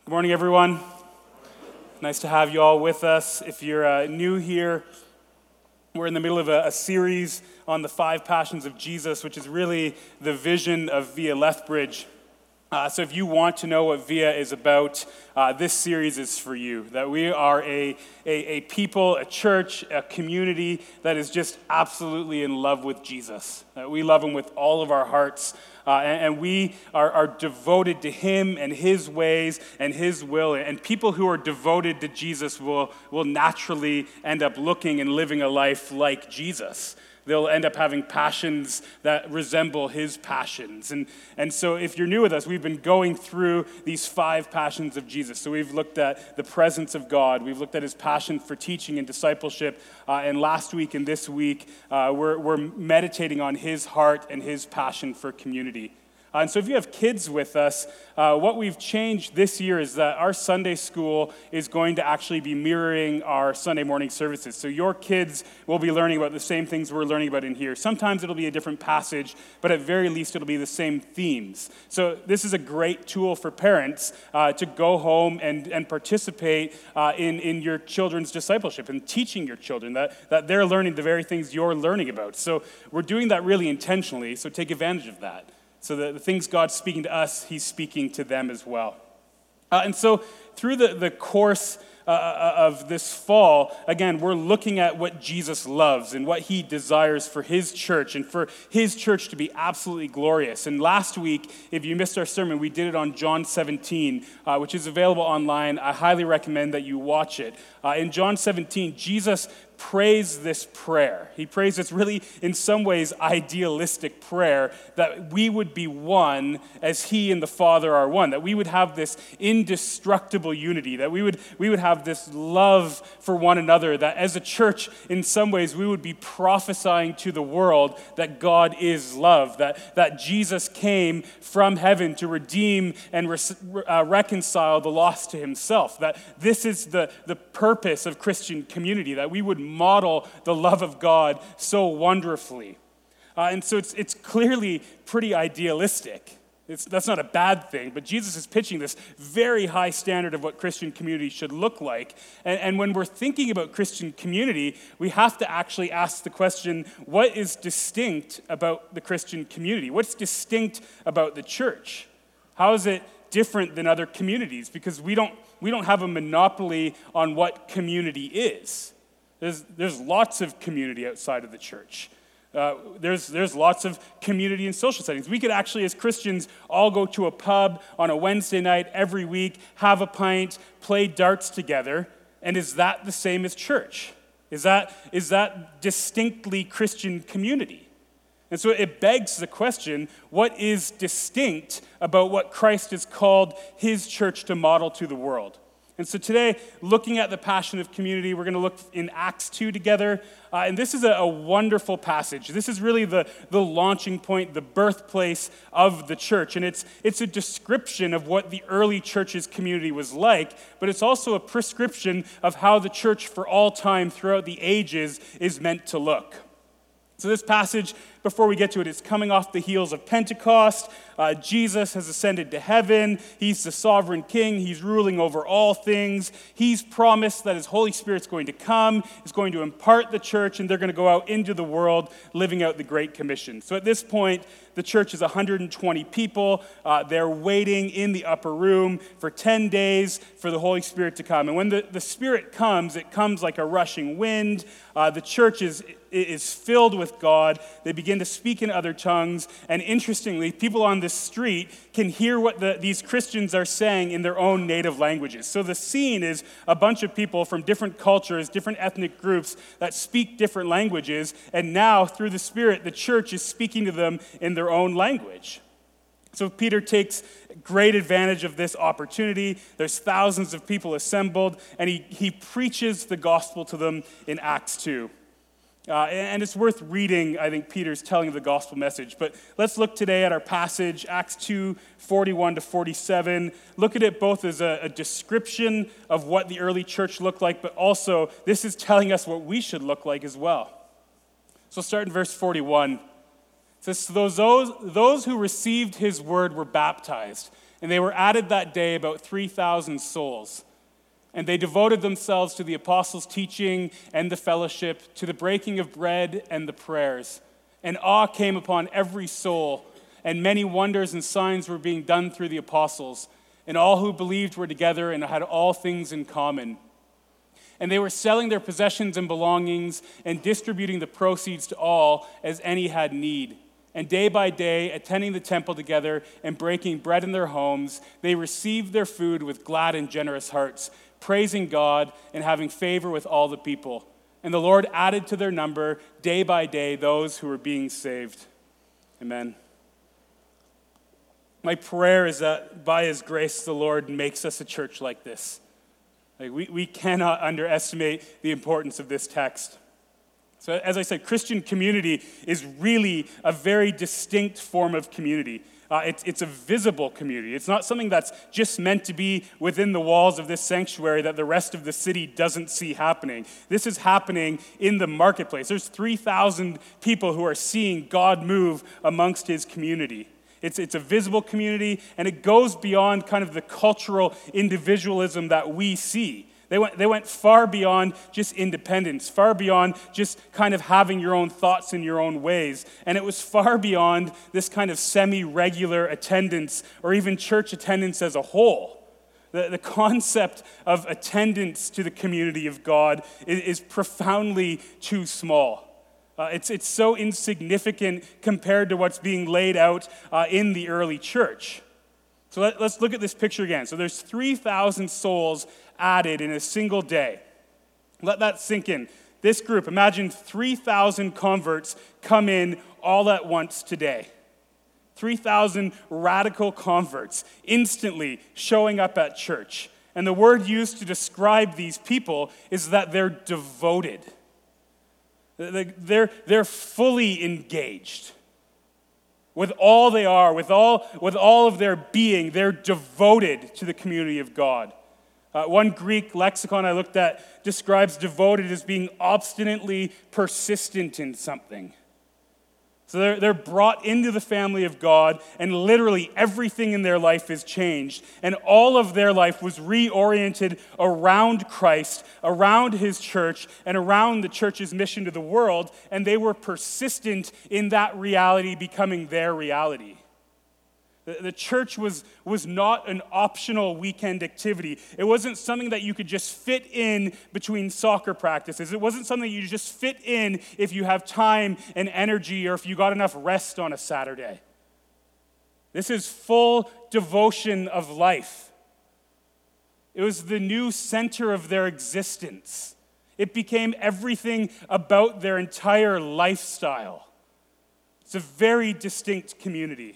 Good morning, everyone. Nice to have you all with us. If you're new here, we're in the middle of a series on the 5 Passions of Jesus, which is really the vision of Via Lethbridge. So if you want to know what Via is about, this series is for you. That we are a people, a church, a community that is just absolutely in love with Jesus. That we love him with all of our hearts, and we are devoted to him and his ways and his will. And people who are devoted to Jesus will naturally end up looking and living a life like Jesus. They'll end up having passions that resemble his passions. And so if you're new with us, we've been going through these 5 passions of Jesus. So we've looked at the presence of God. We've looked at his passion for teaching and discipleship. And last week and this week, we're meditating on his heart and his passion for community. And so if you have kids with us, what we've changed this year is that our Sunday school is going to actually be mirroring our Sunday morning services. So your kids will be learning about the same things we're learning about in here. Sometimes it'll be a different passage, but at very least it'll be the same themes. So this is a great tool for parents to go home and participate in your children's discipleship and teaching your children that they're learning the very things you're learning about. So we're doing that really intentionally, so take advantage of that. So the things God's speaking to us, he's speaking to them as well. And so through the course of this fall, again, we're looking at what Jesus loves and what he desires for his church and for his church to be absolutely glorious. And last week, if you missed our sermon, we did it on John 17, which is available online. I highly recommend that you watch it. In John 17, Jesus prays this prayer. He prays this really, in some ways, idealistic prayer that we would be one as he and the Father are one, that we would have this indestructible unity, that we would have this love for one another, that as a church, in some ways, we would be prophesying to the world that God is love, that Jesus came from heaven to redeem and reconcile the lost to himself, that this is the purpose of Christian community, that we would model the love of God so wonderfully. And so it's clearly pretty idealistic. That's not a bad thing, but Jesus is pitching this very high standard of what Christian community should look like. And when we're thinking about Christian community, we have to actually ask the question, what is distinct about the Christian community? What's distinct about the church? How is it different than other communities? Because we don't have a monopoly on what community is. There's lots of community outside of the church. There's lots of community in social settings. We could actually, as Christians, all go to a pub on a Wednesday night every week, have a pint, play darts together, and is that the same as church? Is that distinctly Christian community? And so it begs the question, what is distinct about what Christ has called his church to model to the world? And so today, looking at the passion of community, we're going to look in Acts 2 together. And this is a wonderful passage. This is really the launching point, the birthplace of the church. And it's a description of what the early church's community was like, but it's also a prescription of how the church for all time throughout the ages is meant to look. So this passage, before we get to it, it's coming off the heels of Pentecost. Jesus has ascended to heaven. He's the sovereign king. He's ruling over all things. He's promised that his Holy Spirit's going to come, is going to impart the church, and they're going to go out into the world living out the Great Commission. So at this point, the church is 120 people. They're waiting in the upper room for 10 days for the Holy Spirit to come. And when the Spirit comes, it comes like a rushing wind. The church is filled with God. They begin to speak in other tongues. And interestingly, people on this street can hear what these Christians are saying in their own native languages. So the scene is a bunch of people from different cultures, different ethnic groups that speak different languages. And now, through the Spirit, the church is speaking to them in their own language. So Peter takes great advantage of this opportunity. There's thousands of people assembled, and he preaches the gospel to them in Acts 2. And it's worth reading, I think, Peter's telling of the gospel message. But let's look today at our passage, Acts 2, 41 to 47. Look at it both as a description of what the early church looked like, but also this is telling us what we should look like as well. So start in verse 41. It says, those who received his word were baptized, And they were added that day about 3,000 souls. And they devoted themselves to the apostles' teaching and the fellowship, to the breaking of bread and the prayers. And awe came upon every soul, and many wonders and signs were being done through the apostles. And all who believed were together and had all things in common. And they were selling their possessions and belongings and distributing the proceeds to all as any had need. And day by day, attending the temple together and breaking bread in their homes, they received their food with glad and generous hearts, praising God and having favor with all the people. And the Lord added to their number day by day those who were being saved. Amen. My prayer is that by His grace, the Lord makes us a church like this. We cannot underestimate the importance of this text. So as I said, Christian community is really a very distinct form of community. It's a visible community. It's not something that's just meant to be within the walls of this sanctuary that the rest of the city doesn't see happening. This is happening in the marketplace. There's 3,000 people who are seeing God move amongst His community. It's a visible community, and it goes beyond kind of the cultural individualism that we see. They went far beyond just independence, far beyond just kind of having your own thoughts in your own ways. And it was far beyond this kind of semi-regular attendance or even church attendance as a whole. The concept of attendance to the community of God is profoundly too small. It's so insignificant compared to what's being laid out in the early church. So let's look at this picture again. So there's 3,000 souls added in a single day. Let that sink in. This group, imagine 3,000 converts come in all at once today. 3,000 radical converts instantly showing up at church. And the word used to describe these people is that they're devoted. They're fully engaged. With all they are, with all of their being, they're devoted to the community of God. One Greek lexicon I looked at describes devoted as being obstinately persistent in something. So they're brought into the family of God, and literally everything in their life is changed. And all of their life was reoriented around Christ, around His church, and around the church's mission to the world, and they were persistent in that reality becoming their reality. The church was not an optional weekend activity. It wasn't something that you could just fit in between soccer practices. It wasn't something you just fit in if you have time and energy or if you got enough rest on a Saturday. This is full devotion of life. It was the new center of their existence. It became everything about their entire lifestyle. It's a very distinct community.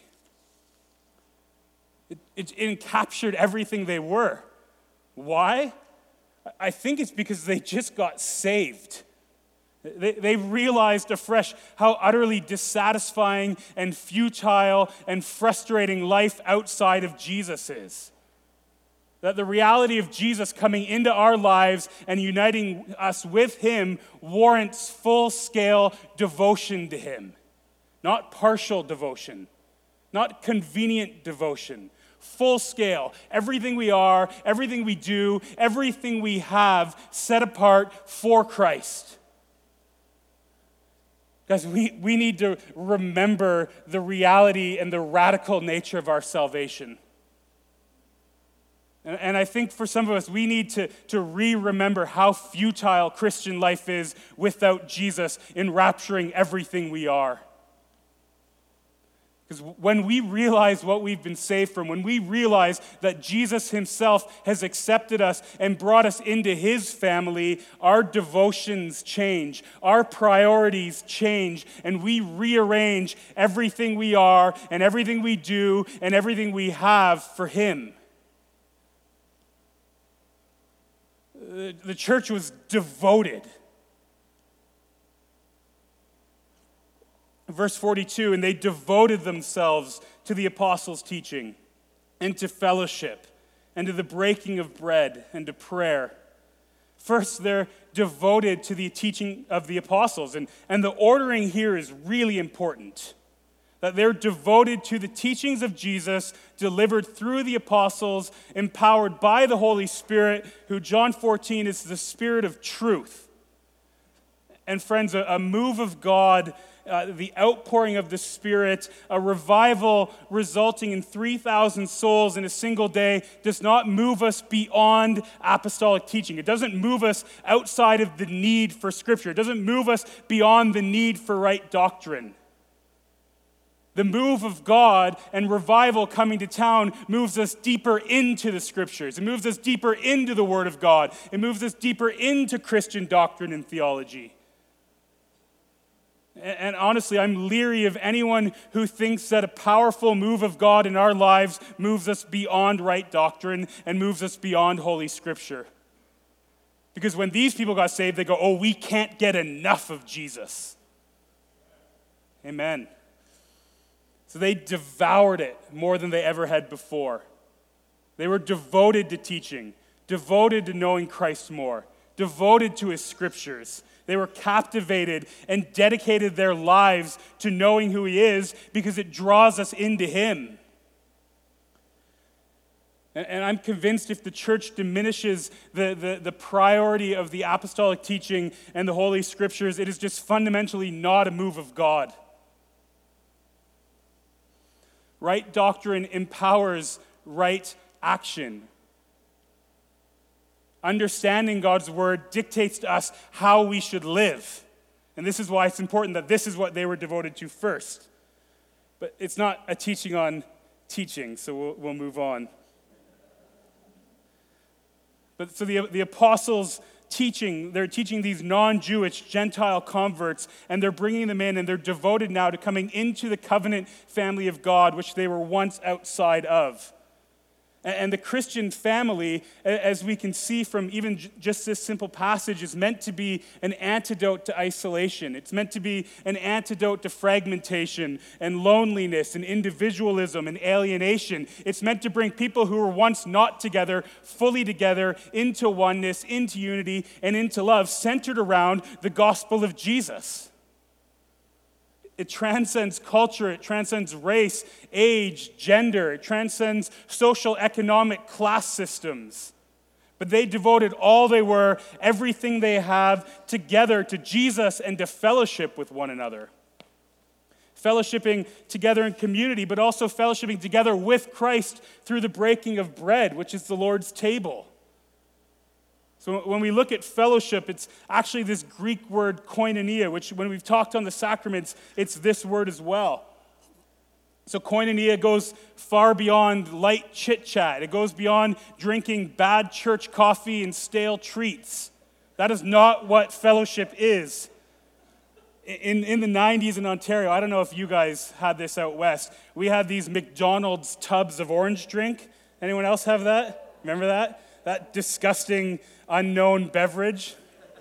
It encaptured everything they were. Why? I think it's because they just got saved. They realized afresh how utterly dissatisfying and futile and frustrating life outside of Jesus is. That the reality of Jesus coming into our lives and uniting us with Him warrants full-scale devotion to Him. Not partial devotion. Not convenient devotion. Full scale. Everything we are, everything we do, everything we have set apart for Christ. Guys, we need to remember the reality and the radical nature of our salvation. And I think for some of us, we need to re-remember how futile Christian life is without Jesus enrapturing everything we are. Because when we realize what we've been saved from, when we realize that Jesus Himself has accepted us and brought us into His family, our devotions change, our priorities change, and we rearrange everything we are and everything we do and everything we have for Him. The church was devoted. Verse 42, and they devoted themselves to the apostles' teaching and to fellowship and to the breaking of bread and to prayer. First, they're devoted to the teaching of the apostles. And the ordering here is really important. that they're devoted to the teachings of Jesus delivered through the apostles, empowered by the Holy Spirit, who John 14 is the Spirit of truth. And friends, a move of God, the outpouring of the Spirit, a revival resulting in 3,000 souls in a single day does not move us beyond apostolic teaching. It doesn't move us outside of the need for Scripture. It doesn't move us beyond the need for right doctrine. The move of God and revival coming to town moves us deeper into the Scriptures. It moves us deeper into the Word of God. It moves us deeper into Christian doctrine and theology. And honestly, I'm leery of anyone who thinks that a powerful move of God in our lives moves us beyond right doctrine and moves us beyond Holy Scripture. Because when these people got saved, they go, oh, we can't get enough of Jesus. Amen. So they devoured it more than they ever had before. They were devoted to teaching, devoted to knowing Christ more, devoted to his Scriptures. They were captivated and dedicated their lives to knowing who he is because it draws us into him. And I'm convinced if the church diminishes the priority of the apostolic teaching and the Holy Scriptures, it is just fundamentally not a move of God. Right doctrine empowers right action. Understanding God's word dictates to us how we should live. And this is why it's important that this is what they were devoted to first. But it's not a teaching on teaching, so we'll move on. But so the apostles they're teaching these non-Jewish Gentile converts, and they're bringing them in, and they're devoted now to coming into the covenant family of God, which they were once outside of. And the Christian family, as we can see from even just this simple passage, is meant to be an antidote to isolation. It's meant to be an antidote to fragmentation and loneliness and individualism and alienation. It's meant to bring people who were once not together, fully together, into oneness, into unity, and into love, centered around the gospel of Jesus. It transcends culture, it transcends race, age, gender, it transcends social, economic, class systems. But they devoted all they were, everything they have, together to Jesus and to fellowship with one another. Fellowshipping together in community, but also fellowshipping together with Christ through the breaking of bread, which is the Lord's table. So when we look at fellowship, it's actually this Greek word koinonia, which when we've talked on the sacraments, it's this word as well. So koinonia goes far beyond light chit-chat. It goes beyond drinking bad church coffee and stale treats. That is not what fellowship is. In the 90s in Ontario, I don't know if you guys had this out west, we had these McDonald's tubs of orange drink. Anyone else have that? Remember that? That disgusting, unknown beverage.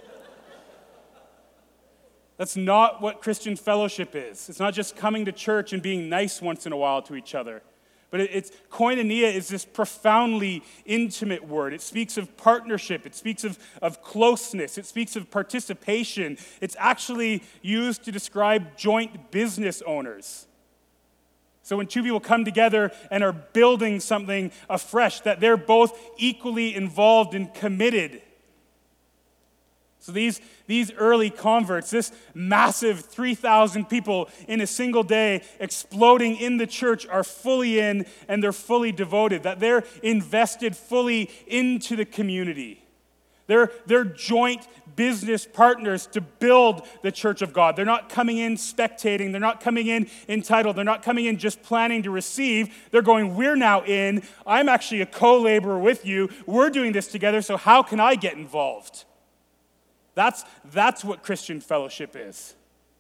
That's not what Christian fellowship is. It's not just coming to church and being nice once in a while to each other. But it's koinonia is this profoundly intimate word. It speaks of partnership. It speaks of closeness. It speaks of participation. It's actually used to describe joint business owners. So when two people come together and are building something afresh, that they're both equally involved and committed. So these early converts, this massive 3,000 people in a single day exploding in the church are fully in and they're fully devoted, that they're invested fully into the community. They're joint business partners to build the church of God. They're not coming in spectating. They're not coming in entitled. They're not coming in just planning to receive. They're going, we're now in. I'm actually a co-laborer with you. We're doing this together, so how can I get involved? That's what Christian fellowship is.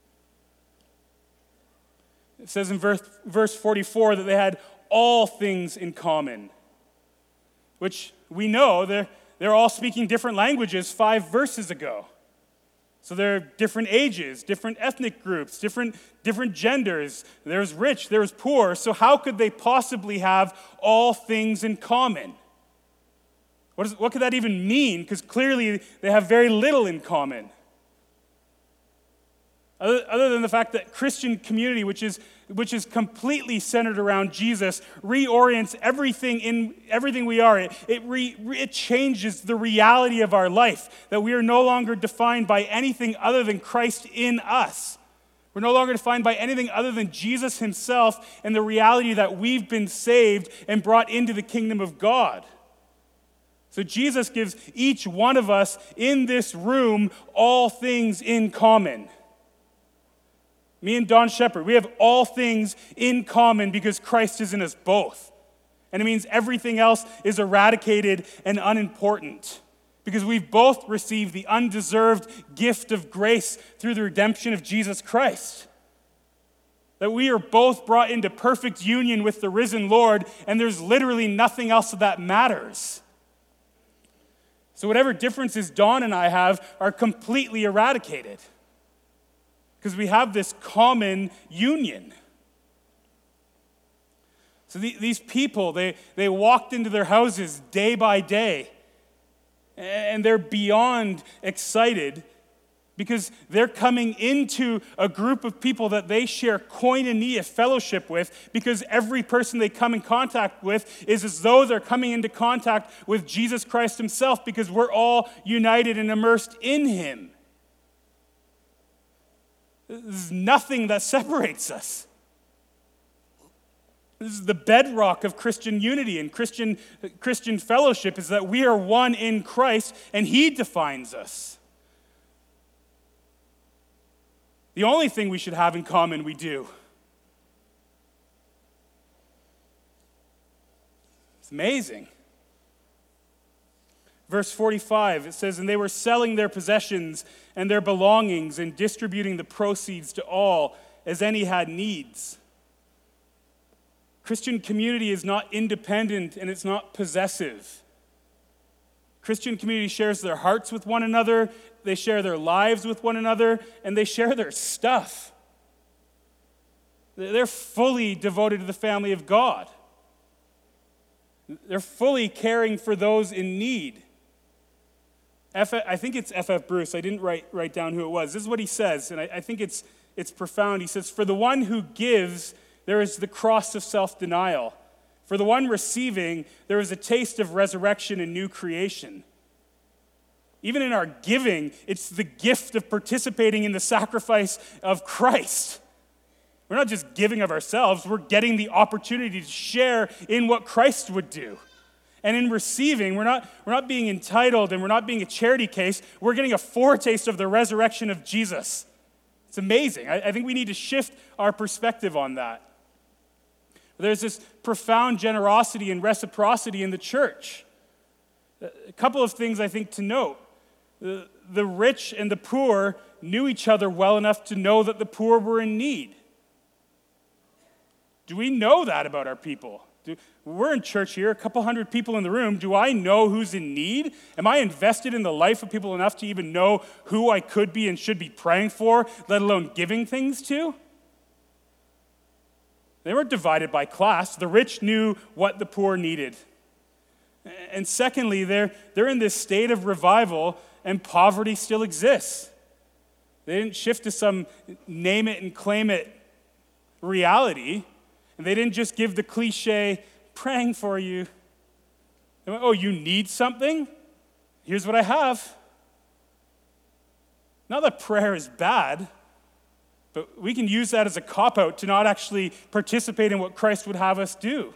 It says in verse 44 that they had all things in common, which we know they're all speaking different languages 5 verses ago. So they're different ages, different ethnic groups, different genders. There's rich, there's poor. So how could they possibly have all things in common? What could that even mean? Because clearly they have very little in common. Other than the fact that Christian community, which is completely centered around Jesus, reorients everything we are. It changes the reality of our life, that we are no longer defined by anything other than Christ in us. We're no longer defined by anything other than Jesus himself and the reality that we've been saved and brought into the kingdom of God. So Jesus gives each one of us in this room all things in common. Me and Don Shepard, we have all things in common because Christ is in us both. And it means everything else is eradicated and unimportant because we've both received the undeserved gift of grace through the redemption of Jesus Christ. That we are both brought into perfect union with the risen Lord, and there's literally nothing else that matters. So whatever differences Don and I have are completely eradicated because we have this common union. So these people, they walked into their houses day by day, and they're beyond excited because they're coming into a group of people that they share koinonia fellowship with, because every person they come in contact with is as though they're coming into contact with Jesus Christ himself, because we're all united and immersed in him. There's nothing that separates us. This is the bedrock of Christian unity and Christian fellowship, is that we are one in Christ and he defines us. The only thing we should have in common, we do. It's amazing. Verse 45, it says, "And they were selling their possessions and their belongings and distributing the proceeds to all as any had needs." Christian community is not independent and it's not possessive. Christian community shares their hearts with one another, they share their lives with one another, and they share their stuff. They're fully devoted to the family of God. They're fully caring for those in need. I think it's F.F. Bruce. I didn't write down who it was. This is what he says, and I think it's profound. He says, "For the one who gives, there is the cross of self-denial. For the one receiving, there is a taste of resurrection and new creation." Even in our giving, it's the gift of participating in the sacrifice of Christ. We're not just giving of ourselves, we're getting the opportunity to share in what Christ would do. And in receiving, we're not being entitled and we're not being a charity case. We're getting a foretaste of the resurrection of Jesus. It's amazing. I think we need to shift our perspective on that. There's this profound generosity and reciprocity in the church. A couple of things I think to note. The rich and the poor knew each other well enough to know that the poor were in need. Do we know that about our people? We're in church here, a couple hundred people in the room. Do I know who's in need? Am I invested in the life of people enough to even know who I could be and should be praying for, let alone giving things to? They weren't divided by class. The rich knew what the poor needed. And secondly, they're in this state of revival and poverty still exists. They didn't shift to some name it and claim it reality. And they didn't just give the cliche, praying for you. They went, "Oh, you need something? Here's what I have." Not that prayer is bad, but we can use that as a cop-out to not actually participate in what Christ would have us do.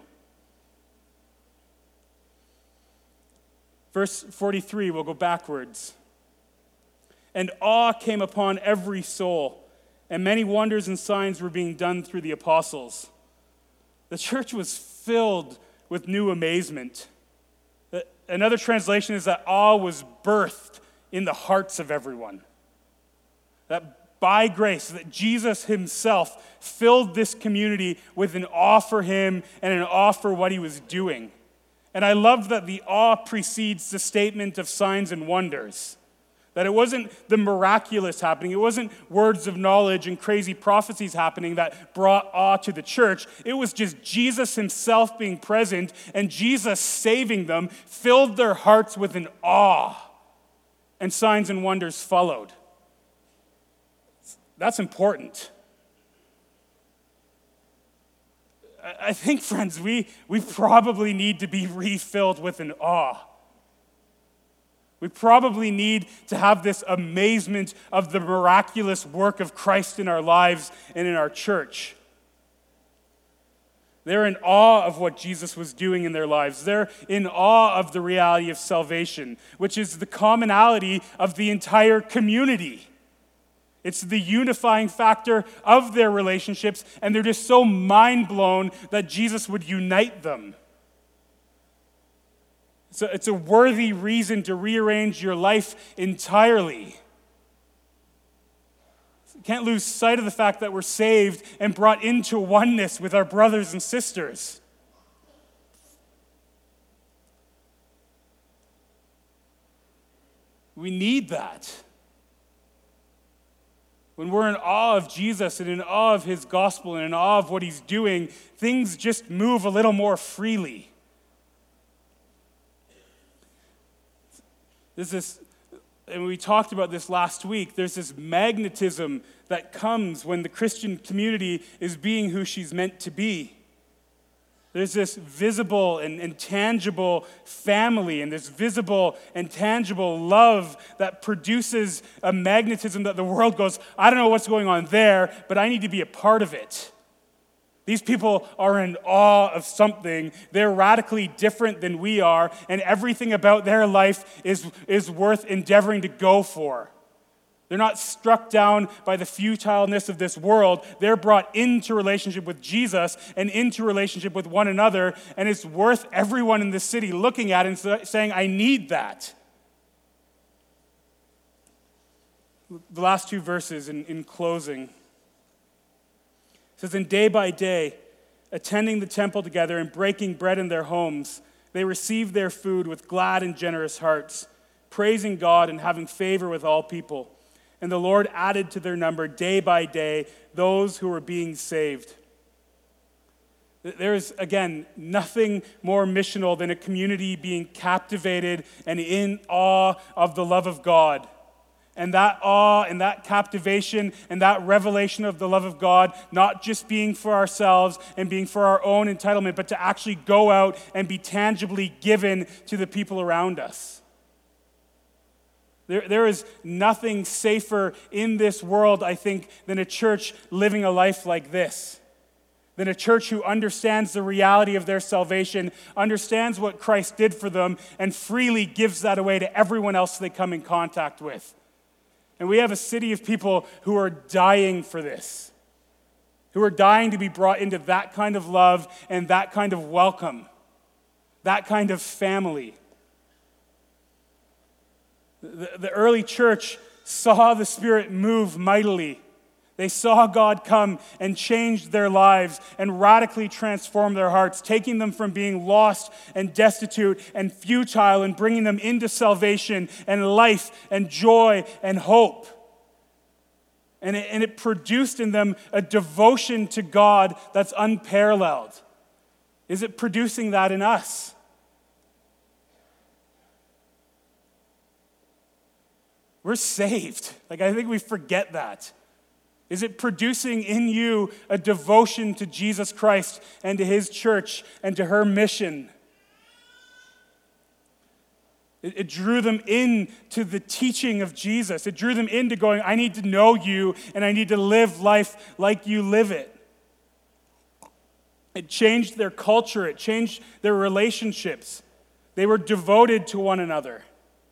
Verse 43, we'll go backwards. "And awe came upon every soul, and many wonders and signs were being done through the apostles." The church was filled with new amazement. Another translation is that awe was birthed in the hearts of everyone. That by grace, that Jesus himself filled this community with an awe for him and an awe for what he was doing. And I love that the awe precedes the statement of signs and wonders. That it wasn't the miraculous happening. It wasn't words of knowledge and crazy prophecies happening that brought awe to the church. It was just Jesus himself being present and Jesus saving them filled their hearts with an awe. And signs and wonders followed. That's important. I think, friends, we probably need to be refilled with an awe. We probably need to have this amazement of the miraculous work of Christ in our lives and in our church. They're in awe of what Jesus was doing in their lives. They're in awe of the reality of salvation, which is the commonality of the entire community. It's the unifying factor of their relationships, and they're just so mind-blown that Jesus would unite them. So it's a worthy reason to rearrange your life entirely. You can't lose sight of the fact that we're saved and brought into oneness with our brothers and sisters. We need that. When we're in awe of Jesus and in awe of his gospel and in awe of what he's doing, things just move a little more freely. There's this, and we talked about this last week, there's this magnetism that comes when the Christian community is being who she's meant to be. There's this visible and tangible family and this visible and tangible love that produces a magnetism that the world goes, I don't know what's going on there, but I need to be a part of it. These people are in awe of something. They're radically different than we are, and everything about their life is worth endeavoring to go for. They're not struck down by the futileness of this world. They're brought into relationship with Jesus and into relationship with one another, and it's worth everyone in the city looking at it and saying, I need that. The last two verses in closing. It says, and day by day, attending the temple together and breaking bread in their homes, they received their food with glad and generous hearts, praising God and having favor with all people. And the Lord added to their number day by day those who were being saved. There is, again, nothing more missional than a community being captivated and in awe of the love of God. And that awe and that captivation and that revelation of the love of God, not just being for ourselves and being for our own entitlement, but to actually go out and be tangibly given to the people around us. There is nothing safer in this world, I think, than a church living a life like this. Than a church who understands the reality of their salvation, understands what Christ did for them, and freely gives that away to everyone else they come in contact with. And we have a city of people who are dying for this, who are dying to be brought into that kind of love and that kind of welcome, that kind of family. The early church saw the Spirit move mightily. They saw God come and change their lives and radically transform their hearts, taking them from being lost and destitute and futile and bringing them into salvation and life and joy and hope. And it produced in them a devotion to God that's unparalleled. Is it producing that in us? We're saved. I think we forget that. Is it producing in you a devotion to Jesus Christ and to his church and to her mission? It drew them into the teaching of Jesus. It drew them into going, I need to know you and I need to live life like you live it. It changed their culture. It changed their relationships. They were devoted to one another.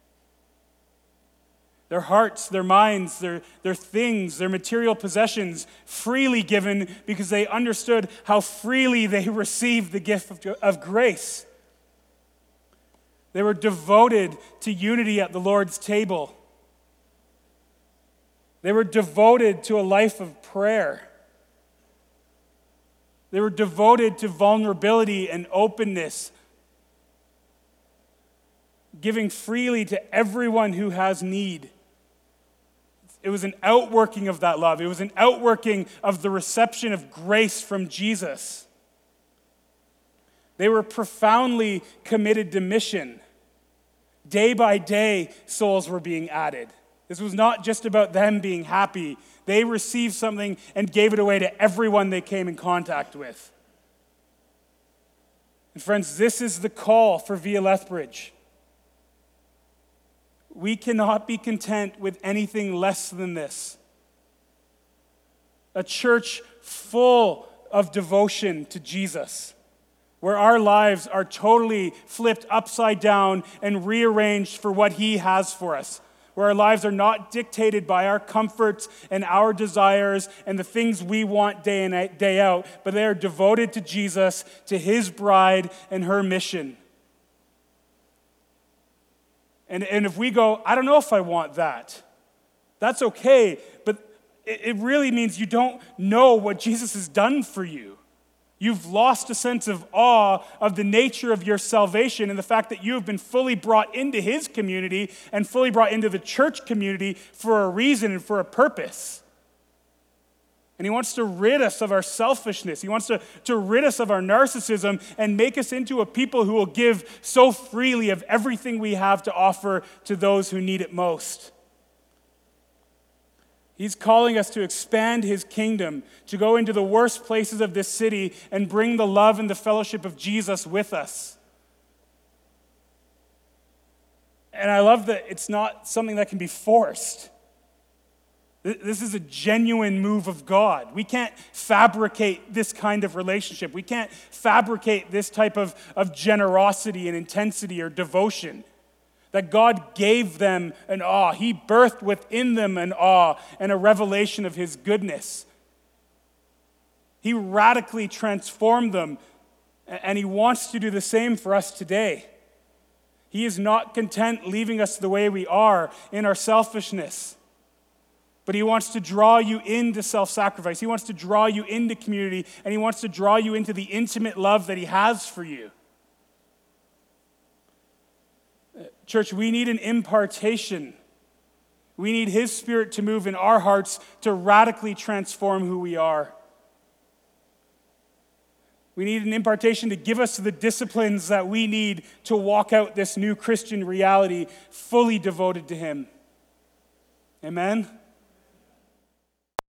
Their hearts, their minds, their things, their material possessions freely given because they understood how freely they received the gift of grace. They were devoted to unity at the Lord's table. They were devoted to a life of prayer. They were devoted to vulnerability and openness, giving freely to everyone who has need. It was an outworking of that love. It was an outworking of the reception of grace from Jesus. They were profoundly committed to mission. Day by day, souls were being added. This was not just about them being happy. They received something and gave it away to everyone they came in contact with. And friends, this is the call for Via Lethbridge. We cannot be content with anything less than this. A church full of devotion to Jesus, where our lives are totally flipped upside down and rearranged for what he has for us, where our lives are not dictated by our comforts and our desires and the things we want day in, day out, but they are devoted to Jesus, to his bride and her mission. And if we go, I don't know if I want that, that's okay, but it really means you don't know what Jesus has done for you. You've lost a sense of awe of the nature of your salvation and the fact that you have been fully brought into his community and fully brought into the church community for a reason and for a purpose. And he wants to rid us of our selfishness. He wants to rid us of our narcissism and make us into a people who will give so freely of everything we have to offer to those who need it most. He's calling us to expand his kingdom, to go into the worst places of this city and bring the love and the fellowship of Jesus with us. And I love that it's not something that can be forced. This is a genuine move of God. We can't fabricate this kind of relationship. We can't fabricate this type of generosity and intensity or devotion. That God gave them an awe. He birthed within them an awe and a revelation of his goodness. He radically transformed them, and he wants to do the same for us today. He is not content leaving us the way we are in our selfishness. But he wants to draw you into self-sacrifice. He wants to draw you into community, and he wants to draw you into the intimate love that he has for you. Church, we need an impartation. We need his Spirit to move in our hearts to radically transform who we are. We need an impartation to give us the disciplines that we need to walk out this new Christian reality fully devoted to him. Amen?